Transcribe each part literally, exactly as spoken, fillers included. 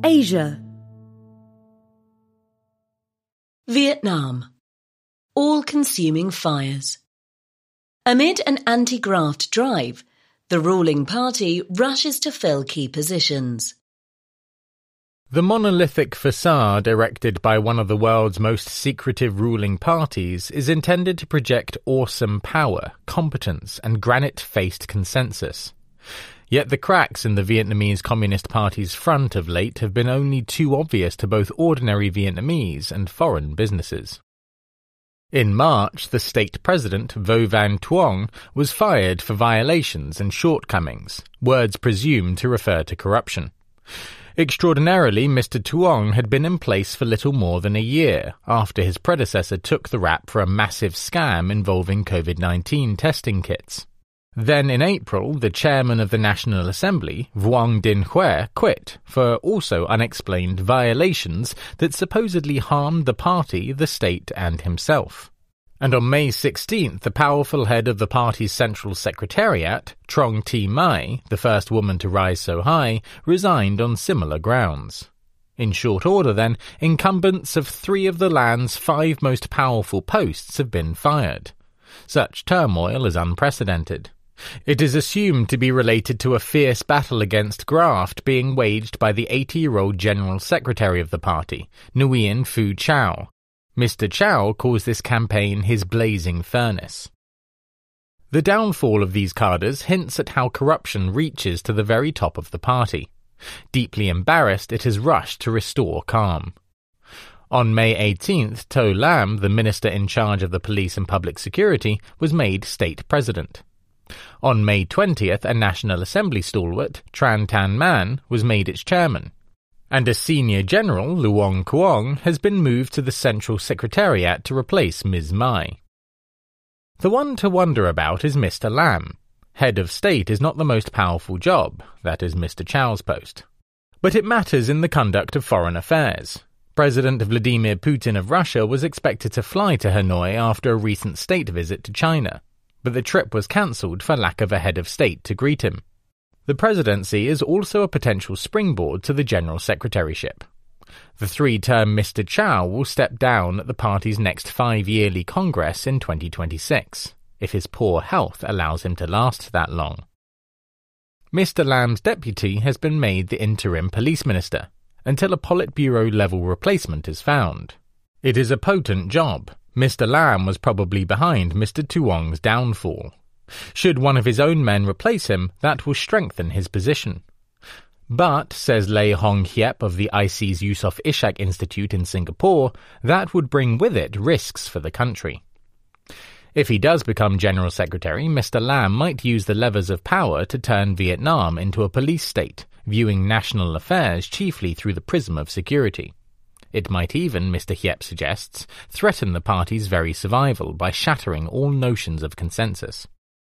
Asia. Vietnam. All-consuming fires. Amid an anti-graft drive, the ruling party rushes to fill key positions. The monolithic facade erected by one of the world's most secretive ruling parties is intended to project awesome power, competence, and granite-faced consensus. Yet the cracks in the Vietnamese Communist Party's front of late have been only too obvious to both ordinary Vietnamese and foreign businesses. In March, the state president, Vo Van Thuong, was fired for violations and shortcomings, words presumed to refer to corruption. Extraordinarily, Mister Thuong had been in place for little more than a year after his predecessor took the rap for a massive scam involving COVID nineteen testing kits. Then in April, the chairman of the National Assembly, Vuong Dinh Hue, quit for also unexplained violations that supposedly harmed the party, the state, and himself. And on May sixteenth, the powerful head of the party's Central Secretariat, Trong Thi Mai, the first woman to rise so high, resigned on similar grounds. In short order, then, incumbents of three of the land's five most powerful posts have been fired. Such turmoil is unprecedented. It is assumed to be related to a fierce battle against graft being waged by the eighty-year-old General Secretary of the party, Nguyen Phu Trong. Mister Chow calls this campaign his blazing furnace. The downfall of these cadres hints at how corruption reaches to the very top of the party. Deeply embarrassed, it has rushed to restore calm. On May eighteenth, To Lam, the minister in charge of the police and public security, was made state president. On May twentieth, a National Assembly stalwart, Tran Tan Man, was made its chairman. And a senior general, Luong Quong, has been moved to the Central Secretariat to replace Miz Mai. The one to wonder about is Mister Lam. Head of state is not the most powerful job, that is Mister Chow's post. But it matters in the conduct of foreign affairs. President Vladimir Putin of Russia was expected to fly to Hanoi after a recent state visit to China, but the trip was cancelled for lack of a head of state to greet him. The presidency is also a potential springboard to the general secretaryship. The three-term Mister Chow will step down at the party's next five-yearly congress in twenty twenty-six, if his poor health allows him to last that long. Mister Lam's deputy has been made the interim police minister, until a Politburo-level replacement is found. It is a potent job. Mister Lam was probably behind Mister Thuong's downfall. Should one of his own men replace him, that will strengthen his position. But, says Lei Hong Hiep of the I C's Yusof Ishak Institute in Singapore, that would bring with it risks for the country. If he does become General Secretary, Mister Lam might use the levers of power to turn Vietnam into a police state, viewing national affairs chiefly through the prism of security. It might even, Mister Hiep suggests, threaten the party's very survival by shattering all notions of consensus.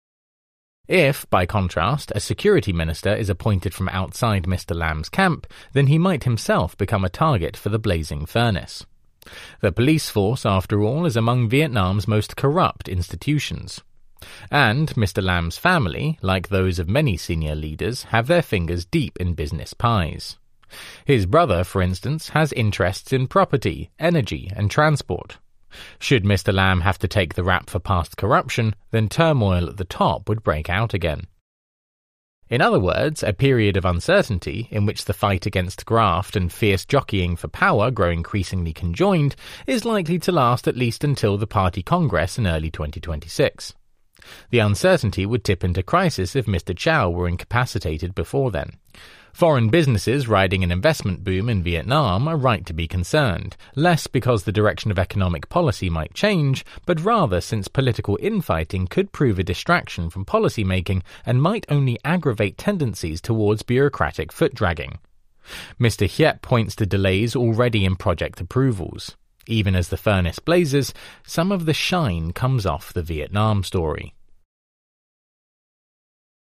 If, by contrast, a security minister is appointed from outside Mister Lam's camp, then he might himself become a target for the blazing furnace. The police force, after all, is among Vietnam's most corrupt institutions. And Mister Lam's family, like those of many senior leaders, have their fingers deep in business pies. His brother, for instance, has interests in property, energy, and transport. Should Mister Lam have to take the rap for past corruption, then turmoil at the top would break out again. In other words, a period of uncertainty, in which the fight against graft and fierce jockeying for power grow increasingly conjoined, is likely to last at least until the party congress in early twenty twenty-six. The uncertainty would tip into crisis if Mister Chow were incapacitated before then. Foreign businesses riding an investment boom in Vietnam are right to be concerned, less because the direction of economic policy might change, but rather since political infighting could prove a distraction from policy-making and might only aggravate tendencies towards bureaucratic foot-dragging. Mister Hiep points to delays already in project approvals. Even as the furnace blazes, some of the shine comes off the Vietnam story.